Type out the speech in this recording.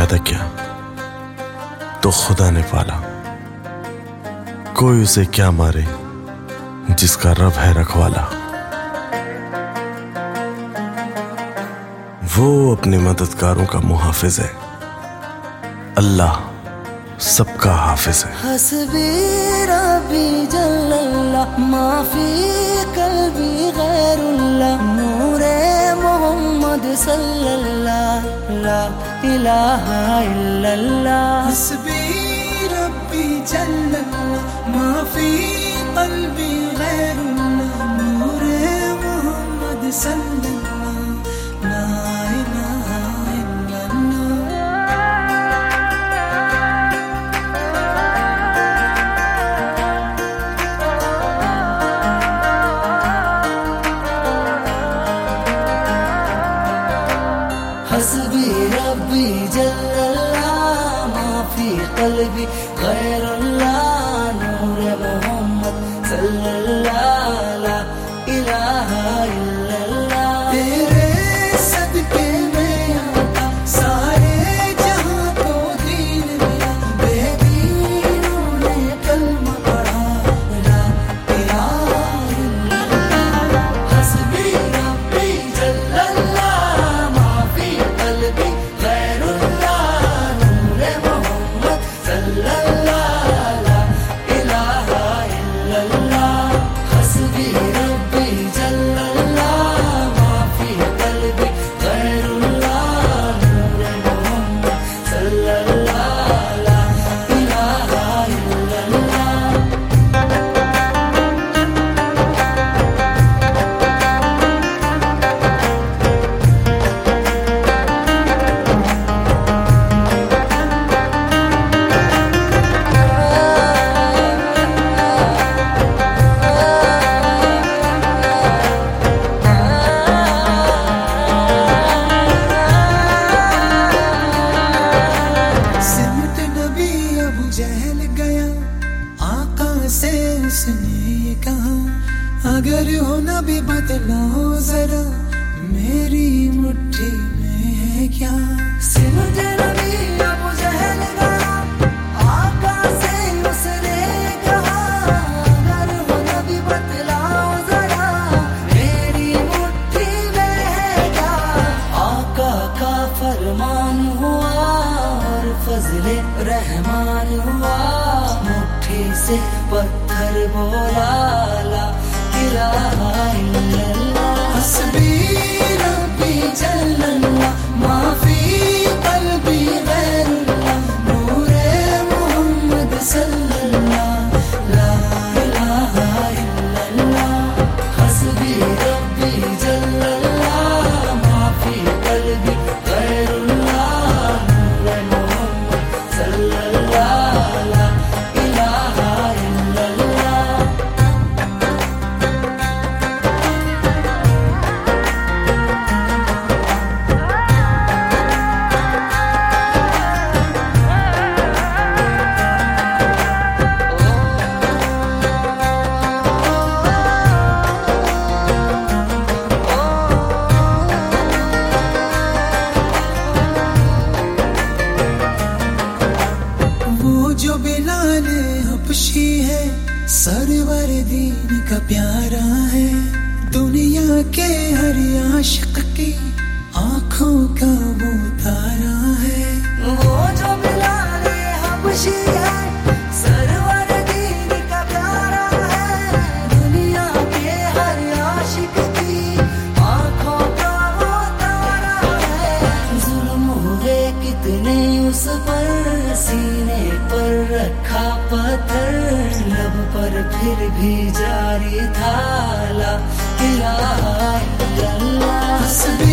پیدا کیا تو خدا نے پالا، کوئی اسے کیا مارے جس کا رب ہے رکھوالا۔ وہ اپنے مددگاروں کا محافظ ہے، اللہ سب کا حافظ ہے۔ حسبی ربی جل اللہ ما فی قلبی غیر اللہ، نور محمد صلی اللہ لا الہ الا اللہ۔ حسبی ربی جل اللہ ما فی قلبی غیر اللہ، نور محمد صلی اللہ لا الہ الا اللہ۔ حسبی ربی جل اللہ ما فی قلبی غیر اللہ، نور محمد صلی اللہ لا الہ الا اللہ۔ تیرے صدقے میں آقا سارے جہاں کو دین ملا، بے دینوں نے کلمہ پڑھا لا الہ الا اللہ۔ حسبی ربی جل اللہ ما فی قلبی غیر اللہ، نور محمد صلی اللہ لا الہ الا اللہ۔ حسبی ربی جل اللہ ما فی قلبی غیر اللہ، نور محمد صلی اللہ لا الہ الا اللہ۔ سمت نبی ابو جہل گیا، آقا سے اس نے کہا اگر ہو نبی بتلاؤ ذرا میری مٹھی میں ہے کیا۔ سمجھ نبی ابو جہل گیا، آقا سے اس نے کہا اگر ہو نبی بتلاؤ ذرا میری مٹھی میں ہے کیا۔ آقا کا فرمان ہوا اور فضل رحمان ہوا، مٹھی سے پتھر بولا لا الہ الا اللہ۔ حسبی ربی جل اللہ ما فی قلبی غیر اللہ، نور محمد صلی اللہ لا الہ الا اللہ۔ حسبی ربی جل اللہ ما فی قلبی غیر اللہ، نور محمد صلی اللہ لا الہ الا اللہ۔ وہ جو بلال حبشی ہے سرور دین کا پیارا ہے، دنیا کے ہر عاشق کی آنکھوں کا وہ تارا ہے۔ وہ جو بلال حبشی ہے سرور دین کا پیارا ہے، دنیا کے ہر عاشق کی آنکھوں کا وہ تارا ہے۔ ظلم ہوئے کتنے اس پر، سینے پر رکھا پتھر، لب پر پھر بھی جاری تھا لا الہ الا اللہ۔ حسبی